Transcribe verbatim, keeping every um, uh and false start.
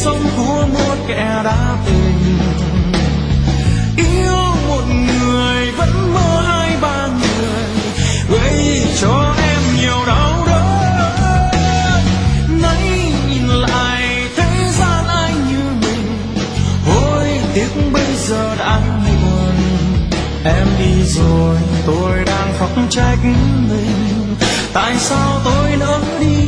sống của một kẻ đã tình. Yêu một người vẫn mơ hai ba người, gây cho em nhiều đau đớn. Nay nhìn lại thế gian ai như mình, hối tiếc bây giờ đã muộn. Em đi rồi tôi đang khóc trách mình, tại sao tôi nỡ đi